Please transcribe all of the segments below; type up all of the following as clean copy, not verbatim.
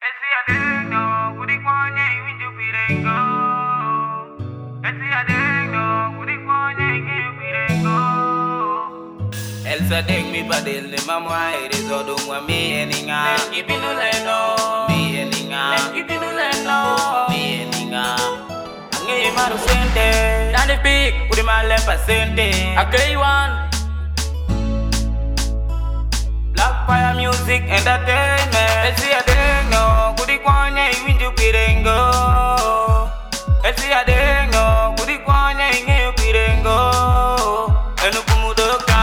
Elsa dek mi badel ne mamwa erezo dongwa mi eninga ibinu leno mi eninga ibinu leno mi eninga ange maru sente dani big kuri male pasente akei one Black Fire Music Entertainment Elsi adeno kuri kwanye iwinju pirengo Elsi adeno kuri kwanye inge pirengo enu kumudoka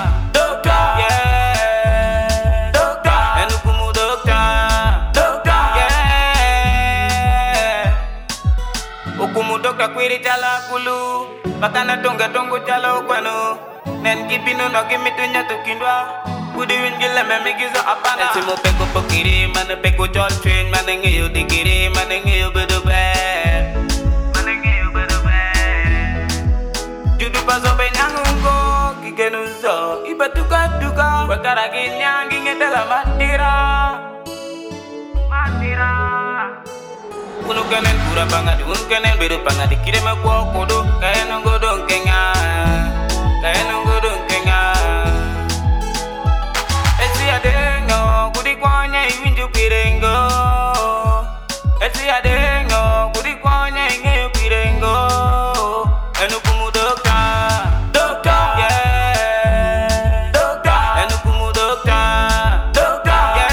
Ukumudoka kwiri chala kulu Bakana tonga tongo chala ukwano Nen kipino no kimitunya tukindwa Kudi wingile memigizo apana Elsi mo peko pokiri Mane peko chol train Mane ngeyo dikiri Mane ngeyo bedo bad Mane ngeyo bedo bad Judu paso penyangungo Kikenuzo Iba tuka tuka Wakara kinyangi ngedala mandira Mandira Unu kenen pura banget, unu kenen beru banget dikira me kuo kodo, kaya nunggu dongkenga, kaya nunggu dongkenga. Elsi adengo, kudi kwanya iwinju pirengo. Elsi adengo, kudi kwanya inge pirengo. Enu kumudoka, doka, yeah, doka. Enu kumudoka, doka,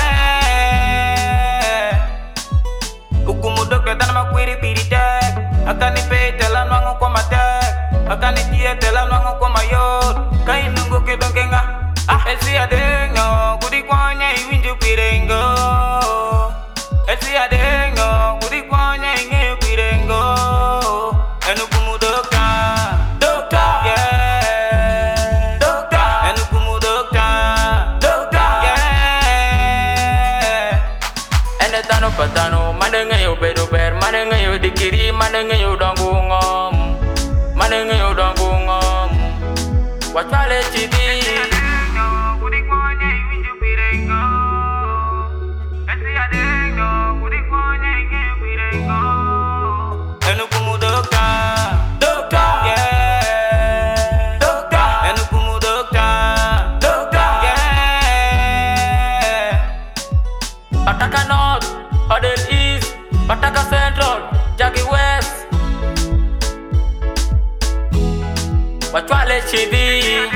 yeah. Ukumudoka dana makwiri piritek Akani pete la nwango kwa matek Akani tiete la nwango kwa mayot Kai nungo kedongenga Elsi adengo kudi kwanya iwinju pirengo Elsi adengo kudi kwanya inge pirengo Enu kumudoka Doka Yeah Doka Enu kumudoka Doka Yeah Ene tano patano Manenge yo bedo ber Manenge yo dikiri Manenge yo dongungom Manenge yo dongungom Wachale chidi Enu kumudoka Doka Yeah Doka Enu kumudoka Doka Yeah Bataka North Odell East Bataka Central Jackie West Wachwale chidi